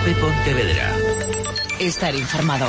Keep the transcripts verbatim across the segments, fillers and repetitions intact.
COPE Pontevedra. Estar informado.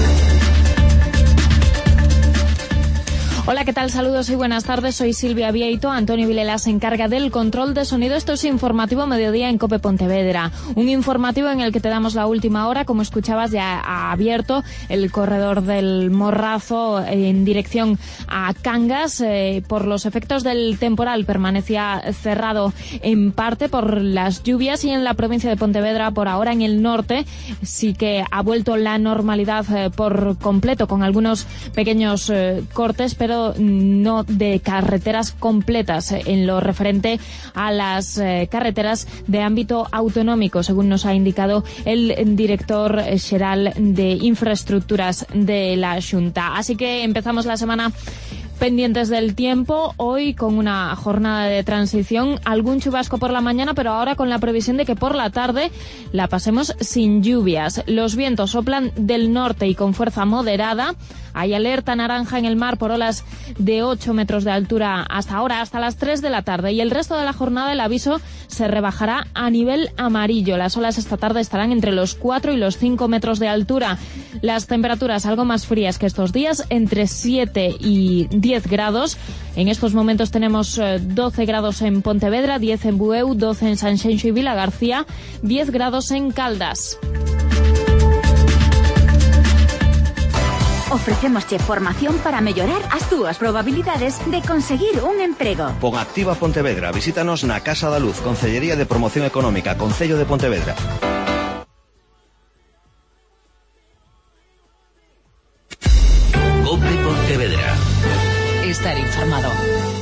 Hola, ¿qué tal? Saludos y buenas tardes. Soy Silvia Vieito. Antonio Vilela se encarga del control de sonido. Esto es Informativo Mediodía en COPE Pontevedra. Un informativo en el que te damos la última hora. Como escuchabas, ya ha abierto el corredor del Morrazo en dirección a Cangas. Eh, por los efectos del temporal permanecía cerrado en parte por las lluvias, y en la provincia de Pontevedra, por ahora en el norte, sí que ha vuelto la normalidad eh, por completo, con algunos pequeños eh, cortes, pero no de carreteras completas en lo referente a las eh, carreteras de ámbito autonómico, según nos ha indicado el director xeral de Infraestructuras de la Xunta. Así que empezamos la semana pendientes del tiempo, hoy con una jornada de transición, algún chubasco por la mañana, pero ahora con la previsión de que por la tarde la pasemos sin lluvias. Los vientos soplan del norte y con fuerza moderada. Hay alerta naranja en el mar por olas de ocho metros de altura hasta ahora, hasta las tres de la tarde. Y el resto de la jornada el aviso se rebajará a nivel amarillo. Las olas esta tarde estarán entre los cuatro y los cinco metros de altura. Las temperaturas algo más frías que estos días, entre siete y diez grados. En estos momentos tenemos doce grados en Pontevedra, diez en Bueu, doce en Sanxenxo y Vilagarcía, diez grados en Caldas. Ofrecémosche formación para mellorar as túas probabilidades de conseguir un emprego. Pon Activa Pontevedra. Visítanos na Casa da Luz, Concellería de Promoción Económica, Concello de Pontevedra. COPE Pontevedra. Estar informado.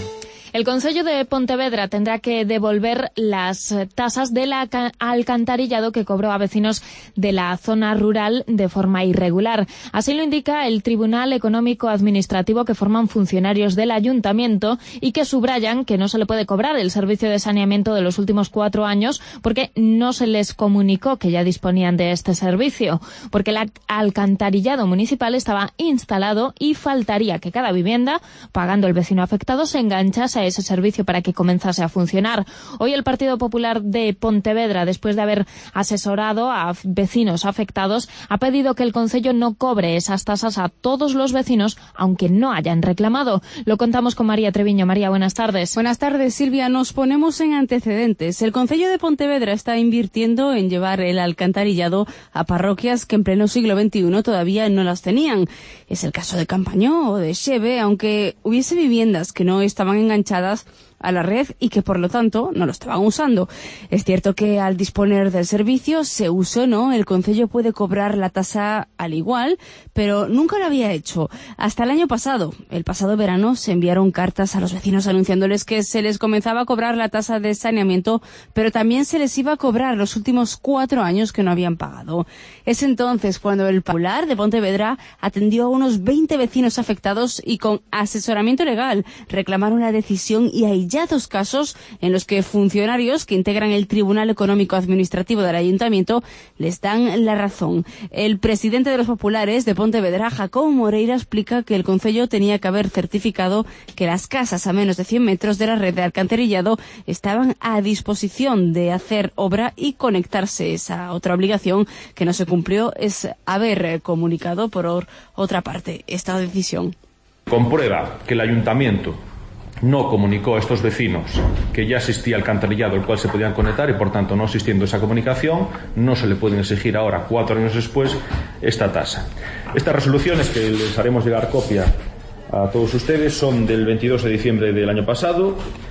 El Concello de Pontevedra tendrá que devolver las tasas del alcantarillado que cobró a vecinos de la zona rural de forma irregular. Así lo indica el Tribunal Económico Administrativo, que forman funcionarios del Ayuntamiento y que subrayan que no se le puede cobrar el servicio de saneamiento de los últimos cuatro años porque no se les comunicó que ya disponían de este servicio, porque el alcantarillado municipal estaba instalado y faltaría que cada vivienda, pagando el vecino afectado, se enganchase a ese servicio para que comenzase a funcionar. Hoy el Partido Popular de Pontevedra, después de haber asesorado a vecinos afectados, ha pedido que el concello no cobre esas tasas a todos los vecinos, aunque no hayan reclamado. Lo contamos con María Treviño. María, buenas tardes. Buenas tardes, Silvia. Nos ponemos en antecedentes. El Concello de Pontevedra está invirtiendo en llevar el alcantarillado a parroquias que en pleno siglo veintiuno todavía no las tenían. Es el caso de Campañó o de Xeve, aunque hubiese viviendas que no estaban enganchadas a la red y que por lo tanto no lo estaban usando. Es cierto que al disponer del servicio, se use o no, el concello puede cobrar la tasa al igual, pero nunca lo había hecho. Hasta el año pasado, el pasado verano, se enviaron cartas a los vecinos anunciándoles que se les comenzaba a cobrar la tasa de saneamiento, pero también se les iba a cobrar los últimos cuatro años que no habían pagado. Es entonces cuando el Popular de Pontevedra atendió a unos veinte vecinos afectados y con asesoramiento legal reclamaron la decisión, y hay ya dos casos en los que funcionarios que integran el Tribunal Económico Administrativo del Ayuntamiento les dan la razón. El presidente de los populares de Pontevedra, Jacobo Moreira, explica que el concello tenía que haber certificado que las casas a menos de cien metros de la red de alcantarillado estaban a disposición de hacer obra y conectarse. Esa otra obligación que no se cumplió es haber comunicado por otra parte esta decisión. Comprueba que el Ayuntamiento no comunicó a estos vecinos que ya existía alcantarillado al cual se podían conectar, y por tanto, no existiendo esa comunicación, no se le pueden exigir ahora, cuatro años después, esta tasa. Estas resoluciones, que les haremos llegar copia a todos ustedes, son del veintidós de diciembre del año pasado.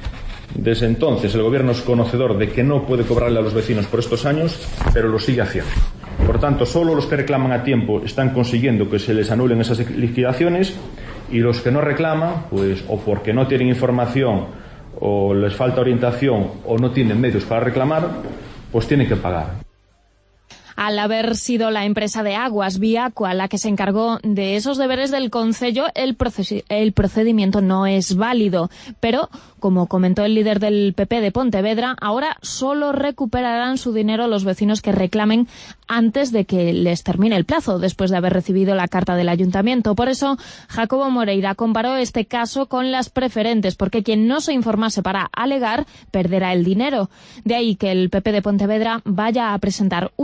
Desde entonces el Gobierno es conocedor de que no puede cobrarle a los vecinos por estos años, pero lo sigue haciendo. Por tanto, solo los que reclaman a tiempo están consiguiendo que se les anulen esas liquidaciones, y los que no reclaman, pues o porque no tienen información, o les falta orientación, o no tienen medios para reclamar, pues tienen que pagar. Al haber sido la empresa de aguas, Viacua, la que se encargó de esos deberes del concello, el, proces- el procedimiento no es válido. Pero, como comentó el líder del P P de Pontevedra, ahora solo recuperarán su dinero los vecinos que reclamen antes de que les termine el plazo, después de haber recibido la carta del ayuntamiento. Por eso, Jacobo Moreira comparó este caso con las preferentes, porque quien no se informase para alegar perderá el dinero. De ahí que el P P de Pontevedra vaya a presentar una moción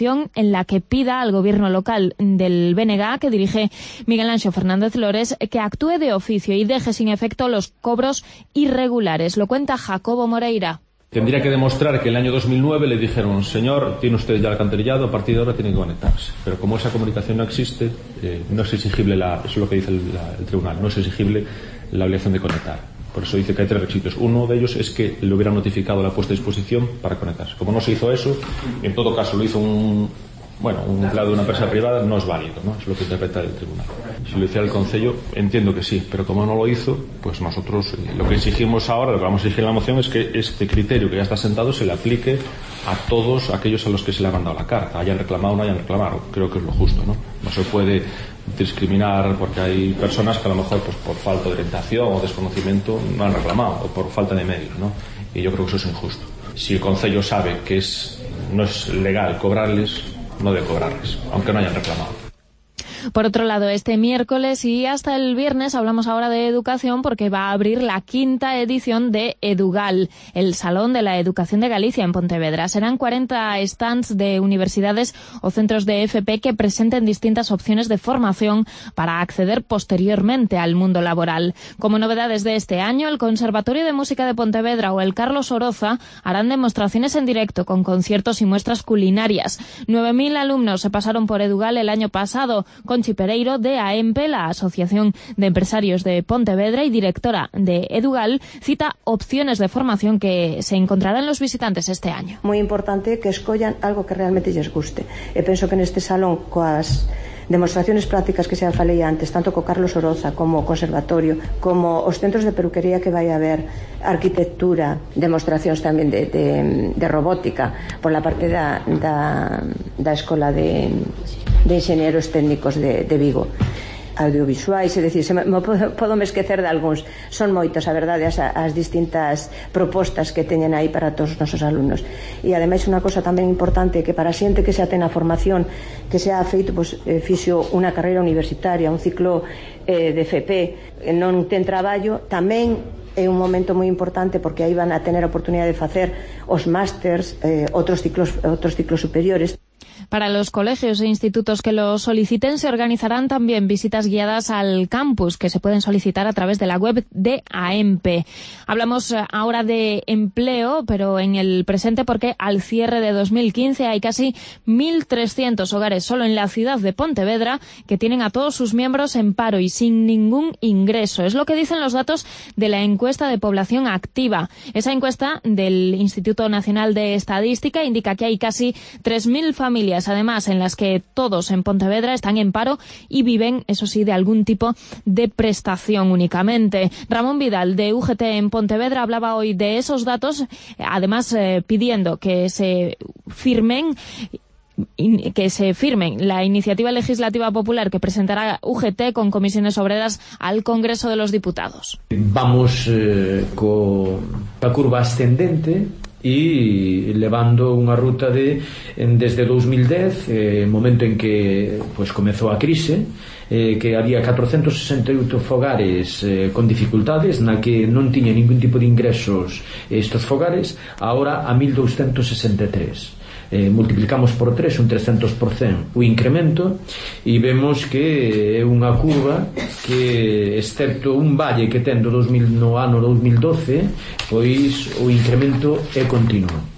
moción en la que pida al gobierno local del B N G que dirige Miguel Anxo Fernández Lores que actúe de oficio y deje sin efecto los cobros irregulares. Lo cuenta Jacobo Moreira. Tendría que demostrar que en el año dos mil nueve le dijeron, señor, tiene usted ya alcantarillado, a partir de ahora tiene que conectarse. Pero como esa comunicación no existe, eh, no es exigible, la, eso es lo que dice el, la, el tribunal, no es exigible la obligación de conectar. Por eso dice que hay tres requisitos. Uno de ellos es que le hubieran notificado la puesta a disposición para conectarse. Como no se hizo eso, en todo caso lo hizo un, bueno, un empleado de una empresa privada, no es válido, ¿no? Es lo que interpreta el tribunal. Si lo hiciera el Concello, entiendo que sí, pero como no lo hizo, pues nosotros eh, lo que exigimos ahora, lo que vamos a exigir en la moción es que este criterio que ya está sentado se le aplique a todos aquellos a los que se le ha mandado la carta, hayan reclamado o no hayan reclamado. Creo que es lo justo, ¿no? No se puede discriminar porque hay personas que a lo mejor pues, por falta de orientación o desconocimiento no han reclamado, o por falta de medios, ¿no? Y yo creo que eso es injusto. Si el Concello sabe que es, no es legal cobrarles, no debe cobrarles, aunque no hayan reclamado. Por otro lado, este miércoles y hasta el viernes hablamos ahora de educación porque va a abrir la quinta edición de Edugal, el Salón de la Educación de Galicia en Pontevedra. Serán cuarenta stands de universidades o centros de F P que presenten distintas opciones de formación para acceder posteriormente al mundo laboral. Como novedades de este año, el Conservatorio de Música de Pontevedra o el Carlos Oroza harán demostraciones en directo con conciertos y muestras culinarias. nueve mil alumnos se pasaron por Edugal el año pasado. Conchi Pereiro, de A E M P, la Asociación de Empresarios de Pontevedra y directora de Edugal, cita opciones de formación que se encontrarán los visitantes este año. Moi importante que escollan algo que realmente lles guste. E penso que neste salón, coas demostraciones prácticas que xa falei antes, tanto co Carlos Oroza como o Conservatorio, como os centros de peluquería que vai haber, arquitectura, demostracións tamén de, de, de robótica por la parte da, da, da Escola de, de Inxenieros Técnicos de, de Vigo, audiovisuais, é dicir, se me, me podo, podo me esquecer de algúns, son moitos, a verdade, as, as distintas propostas que teñen aí para todos os nosos alumnos. E ademais unha cosa tamén importante, que para a xente que xa ten a formación, que xa ha feito, pois, eh, fixo unha carreira universitaria, un ciclo eh, de F P, eh, non ten traballo, tamén é un momento moi importante porque aí van a tener a oportunidade de facer os másters, eh, outros ciclos, outros ciclos superiores. Para los colegios e institutos que lo soliciten, se organizarán también visitas guiadas al campus que se pueden solicitar a través de la web de A E M P. Hablamos ahora de empleo, pero en el presente porque al cierre de dos mil quince hay casi mil trescientos hogares solo en la ciudad de Pontevedra que tienen a todos sus miembros en paro y sin ningún ingreso. Es lo que dicen los datos de la encuesta de población activa. Esa encuesta del Instituto Nacional de Estadística indica que hay casi tres mil familias, además, en las que todos en Pontevedra están en paro y viven, eso sí, de algún tipo de prestación únicamente. Ramón Vidal, de U G T en Pontevedra, hablaba hoy de esos datos, además eh, pidiendo que se firmen que se firmen la iniciativa legislativa popular que presentará U G T con comisiones obreras al Congreso de los Diputados. Vamos eh, con la curva ascendente e levando unha ruta de desde dos mil dez, eh, momento en que pues, comezou a crise, eh, que había catrocentos sesenta e oito fogares eh, con dificultades, na que non tiña ningún tipo de ingresos estos fogares, agora a mil doscientos sesenta e tres. Eh, multiplicamos por tres, un trescentos por cento o incremento, e vemos que é unha curva que, excepto un valle que ten do dos mil no ano dos mil doce, pois o incremento é continuo.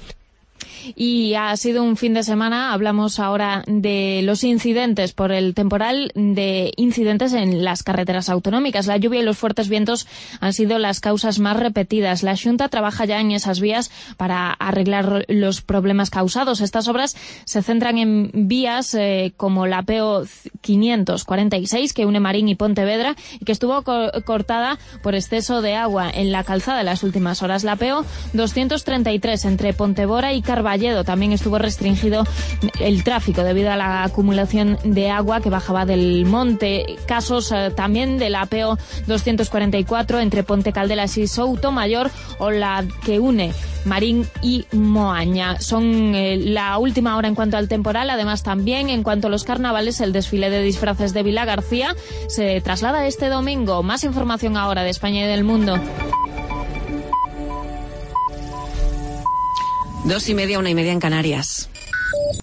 Y ha sido un fin de semana, hablamos ahora de los incidentes por el temporal, de incidentes en las carreteras autonómicas. La lluvia y los fuertes vientos han sido las causas más repetidas. La Xunta trabaja ya en esas vías para arreglar los problemas causados. Estas obras se centran en vías eh, como la P O quinientos cuarenta y seis, que une Marín y Pontevedra, y que estuvo co cortada por exceso de agua en la calzada en las últimas horas. La P O doscientos treinta y tres, entre Pontebora y Carballo, también estuvo restringido el tráfico debido a la acumulación de agua que bajaba del monte. Casos eh, también de la P O doscientos cuarenta y cuatro entre Ponte Caldelas y Soutomayor, o la que une Marín y Moaña. Son eh, la última hora en cuanto al temporal. Además, también en cuanto a los carnavales, el desfile de disfraces de Vilagarcía se traslada este domingo. Más información ahora de España y del mundo. Dos y media, una y media en Canarias.